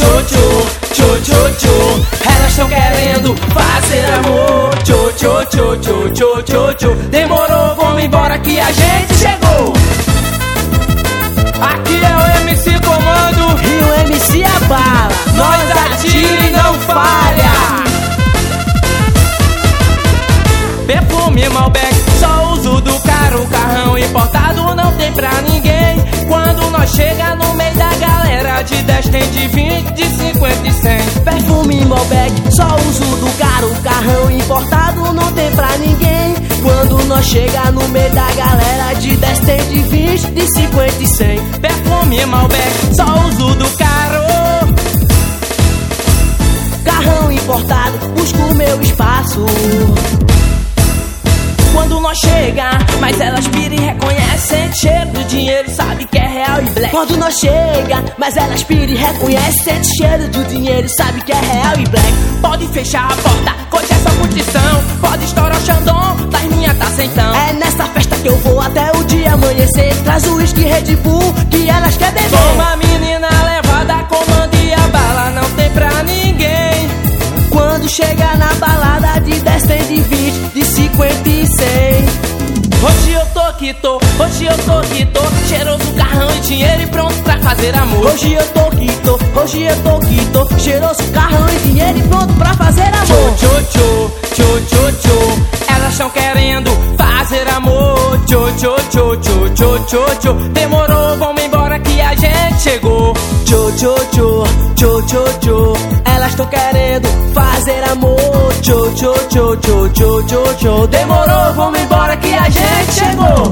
tchô, tchô, tchô, tchô. Elas estão querendo fazer amor. Tchô, tchô, tchô, tchô, tchô, tchô, tchô. Demorou, vamos embora que a gente chegou. Aqui é o MC Comando e o MC Abala. Nós atira e não falha. Perfume Malbec, só uso do caro. Carrão importado não tem pra ninguém. Quando nós chega no meio da galera, de 10 tem de 20, de 50 e 100. Perfume Malbec, só uso do caro. Carrão importado não tem pra ninguém. Quando nós chega no meio da galera, de 10 tem de 20, de 50 e 100. Perfume Malbec, só uso do caro. Carrão importado, busco o meu espaço. Quando nós chega, mas elas piram e reconhecem. Cheiro do dinheiro, sabe que é real e black. Quando nós chega, mas elas piram e reconhecem. Cheiro do dinheiro, sabe que é real e black. Pode fechar a porta, hoje é só curtição. Pode estourar o Xandão, das minhas tá sentão. É nessa festa que eu vou até o dia amanhecer. Traz o uísque Red Bull, que elas querem beber. Uma menina levada, Comando e Abala, não tem pra ninguém. Quando chega na balada, de 10 tem de 20, de 50 e 100. Hoje eu tô que tô, hoje eu tô que tô. Cheiroso, carrão e dinheiro e pronto pra fazer amor. Hoje eu tô que tô, hoje eu tô que tô. Cheiroso, carrão e dinheiro e pronto pra fazer amor. Tchô, tchô, tchô, tchô, tchô. Elas estão querendo fazer amor. Tchô, tchô, tchô, tchô, tchô, tchô, tchô. Demorou, vamos embora que a gente chegou. Tchô, tchô, tchô, tchô, tchô, tchô. Elas estão querendo fazer amor. Tchô, tchô, tchô, tchô, tchô, tchô, tchô. Demorou, vamos embora que a gente chegou.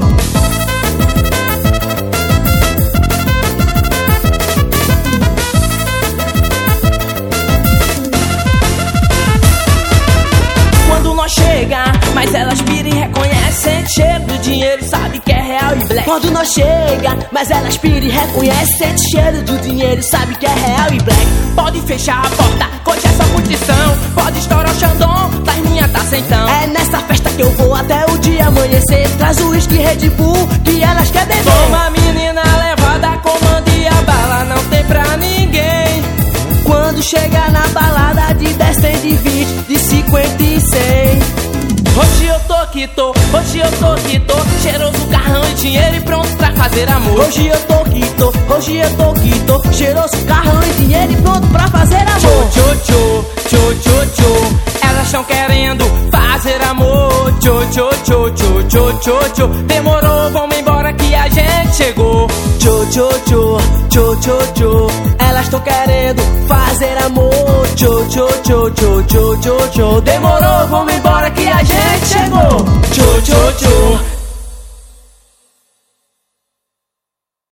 Quando nós chega, mas elas piram e reconhecem. Cheiro do dinheiro, sabe que é real e black. Quando nós chega, mas elas piram e reconhecem. Cheiro do dinheiro, sabe que é real e black. Pode fechar a porta, hoje é só curtição. Pode estourar o Xandão, das minhas tá sentão. É nessa festa que eu vou até o dia amanhecer. Traz o uísque Red Bull, que elas querem beber. Uma menina levada, Comando e Abala, não tem pra ninguém. Quando chega na balada, de 10 tem de 20, de 50 e 100. Hoje eu tô que tô, hoje eu tô que tô. Cheiroso, carrão e dinheiro e pronto pra fazer amor. Hoje eu tô que tô, hoje eu tô que tô. Cheiroso, carrão e dinheiro e pronto pra fazer amor. Tchô, tchô, tchô, tchô, tchô. Elas estão querendo fazer amor. Tchô, tchô, tchô, tchô, tchô, tchô, tchô. Demorou, vamos embora que a gente chegou. Tchô, tchô, tchô, tchô, tchô, tchô. Elas estão querendo fazer amor. Tchô, tchô, tchô, tchô, tchô, tchô, tchô. Demorou, vamos embora que a gente chegou. Tchô, tchô, tchô.